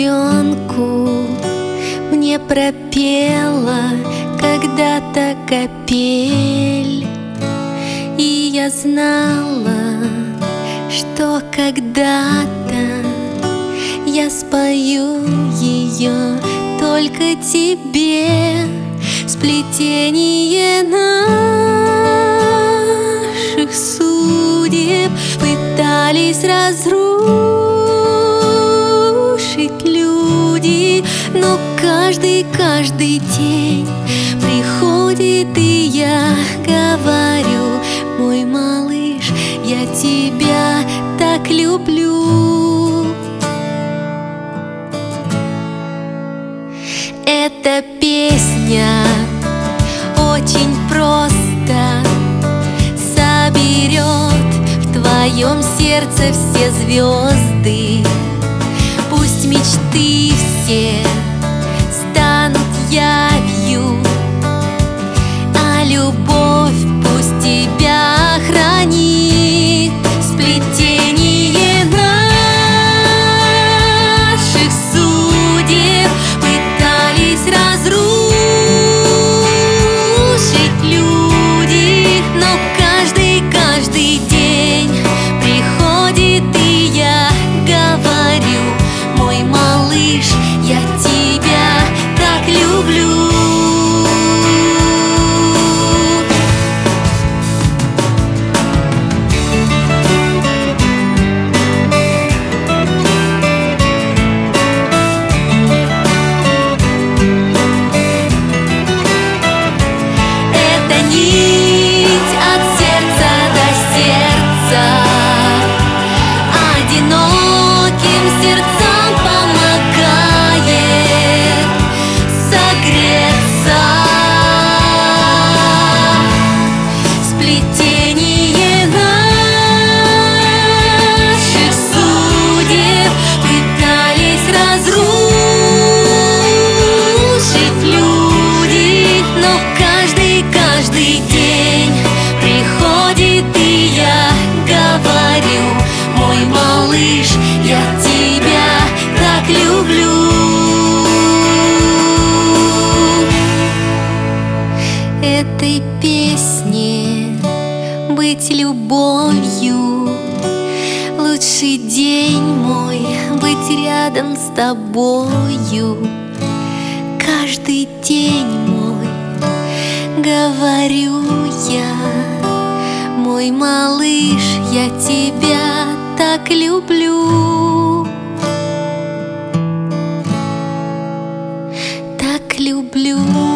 пеленку мне пропела когда-то капель, и я знала, что когда-то я спою ее только тебе. Сплетение наших судеб пытались разрушить люди, но каждый день приходит, и я говорю: мой малыш, я тебя так люблю. Эта песня очень просто соберет в твоем сердце все звезды. Пусть мечты все станут явью, а любовь пусть тебя хранит. Сплетение наших судеб пытались разрушить люди, но каждый день приходит, и я говорю: мой малыш, я тебя так люблю. Я тебя так люблю. Этой песне быть любовью. Лучший день мой быть рядом с тобою. Каждый день мой, говорю я: мой малыш, я тебя так люблю, так люблю.